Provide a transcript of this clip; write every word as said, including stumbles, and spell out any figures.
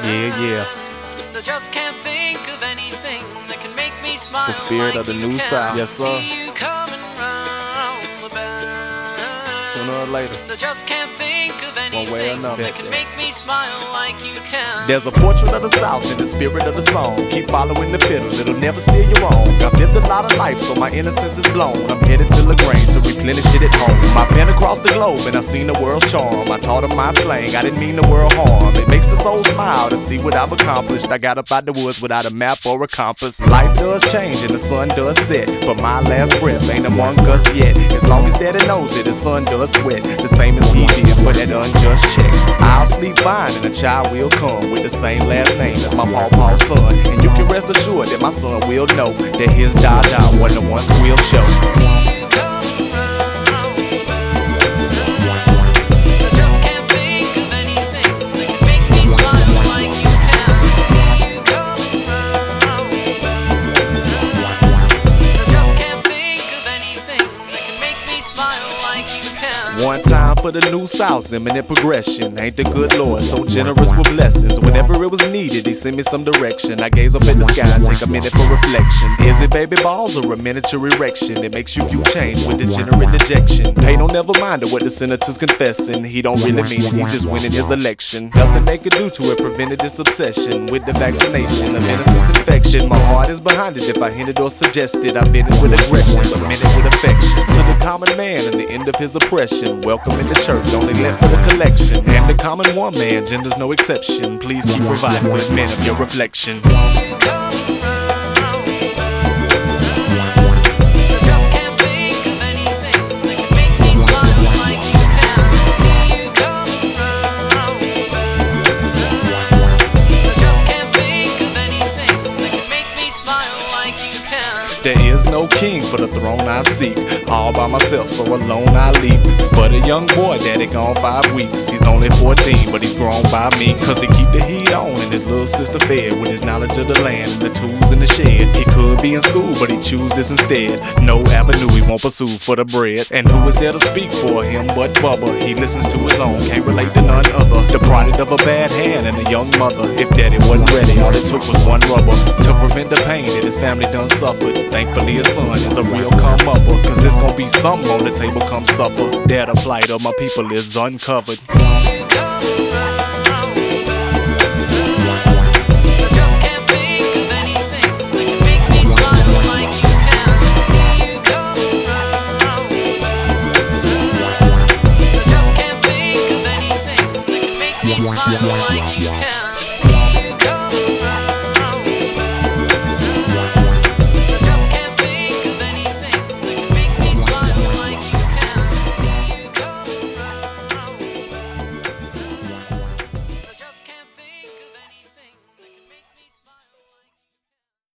Yeah, yeah. I just can't think of anything that can make me smile. The spirit like of the you new can. South. Yes, sir. See you coming round the bend. Sooner or later. I just can't think of One way or anything another. that can make me smile like you can. There's a portrait of the South in the spirit of the song. Keep following the fiddle, it'll never steer you wrong. I've lived a lot of life, so my innocence is blown. I'm headed to LaGrange to replenish it at home. I've been across the globe and I've seen the world's charm. I taught them my slang, I didn't mean the world harm. It makes the soul smile to see what I've accomplished. I got up out the woods without a map or a compass. Life does change and the sun does set, but my last breath ain't among us yet. As long as daddy knows it, the sun does sweat, the same as he did for that unjust check. I'll sleep fine and a child will come with the same last name as my pawpaw's son. And you can rest assured that my son will know that his dada wasn't the one squeal show. One time for the new South, imminent progression. Ain't the good Lord so generous with blessings? Whenever it was needed, he sent me some direction. I gaze up at the sky and take a minute for reflection. Is it baby balls or a miniature erection? It makes you view change with degenerate dejection. Pay no never mind to what the senator's confessing. He don't really mean it, he just winning his election. Nothing they could do to it prevented this obsession with the vaccination of innocence infection. My heart is behind it if I hinted or suggested. I've been it with aggression, but meant it with affection. To the common man and the end of his oppression. Welcome in the church, only left for the collection. And the common one man, gender's no exception. Please keep providing with men of your reflection. There is no king for the throne I seek. All by myself, so alone I leap. For the young boy, daddy gone five weeks. He's only fourteen, but he's grown by me. Cause he keep the heat on and his little sister fed with his knowledge of the land and the tools in the shed. He could be in school, but he choose this instead. No avenue he won't pursue for the bread. And who is there to speak for him but Bubba? He listens to his own, can't relate to none other. The product of a bad hand and a young mother. If daddy wasn't ready, all it took was one rubber to prevent the pain that his family done suffered. Thankfully his son is a real come-upper, cause it's gonna be something on the table come supper. Dad, the plight of my people is uncovered. Smile like you can.